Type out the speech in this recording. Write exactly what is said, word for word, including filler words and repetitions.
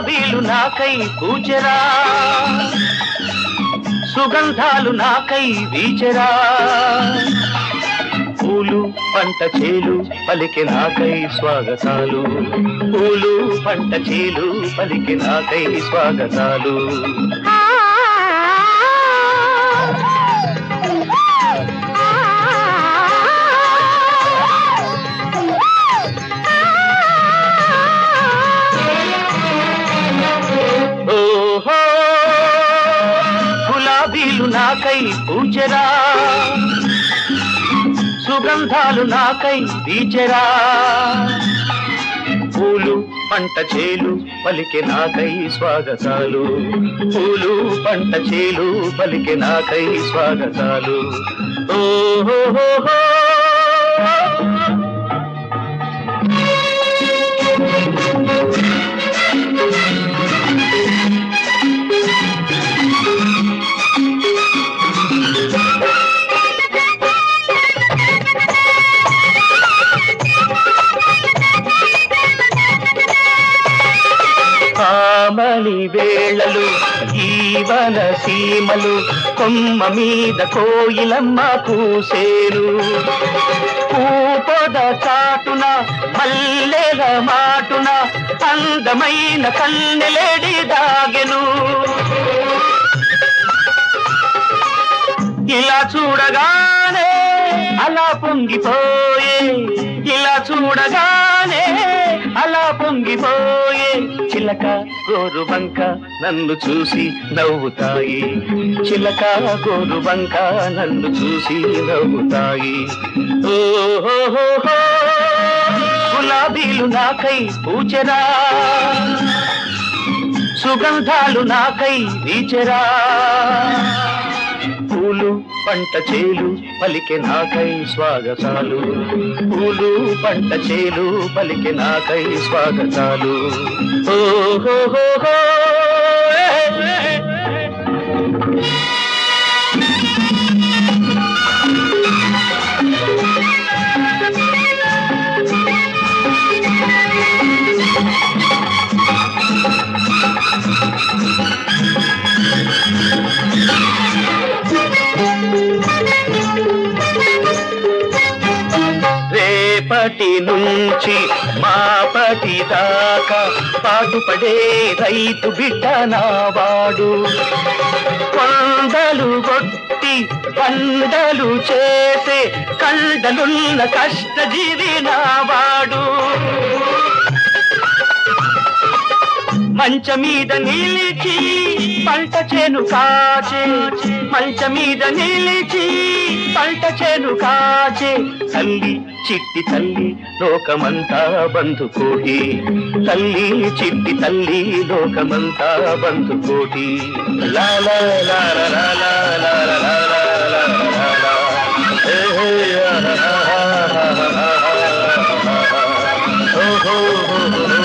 గులాబీలు నాకై పూచెరా, సుగంధాలు నాకై వీచెరా, పూలు పంట చేలు పలికి నాకై స్వాగతాలు, పూలు పంట చేలు పలికి నాకై స్వాగతాలు. ఓహో గులాబీలు నాకై పూచెరా, సుగంధాలు నాకై వీచెరా, పూలు పంట చేలు పలికి నాకై స్వాగతాలు, పూలు పంట చేలు పలికి నాకై స్వాగతాలు. ఓహో ఆమని వేళలు ఈవన సీమలు, కొమ్మ మీద కోయిలమ్మ కూసేరు, పూపొద చాటున మల్లెల మాటున అందమైన కన్నెలేడి దాగెను. ఇలా చూడగానే అలా పొంగిపోయే, ఇలా చూడగానే అలా పొంగిపోయే, చిలక గోరుబంక నన్ను చూసి నవ్వుతాయి, చిలక గోరుబంక నన్ను చూసి నవ్వుతాయి. ఓహో గులాబీలు నాకై పూచెరా, సుగంధాలు నాకై వీచెరా, పూలు పంట చేలు పలికి నాకై స్వాగతాలు, పూలు పంట చేలు పలికి నాకై స్వాగతాలు. ఓహో రేపటి నుంచి మాపటి దాకా పాటుపడే రైతు బిడ్డ నావాడు, కొండలు కొట్టి పండలు చేసే కండలున్న కష్టజీవి నావాడు, మంచ మీద నిలిచి పంట చేను కాచే, మంచ మీద నిలిచి పంట చేను కాచే, తల్లి చిట్టి తల్లి లోకమంతా బంధుకోటి, తల్లి చిట్టి తల్లి లోకమంతా బంధుకోటి. లాలా లాలా లాలా లాలా లాలా లాలా ఓహో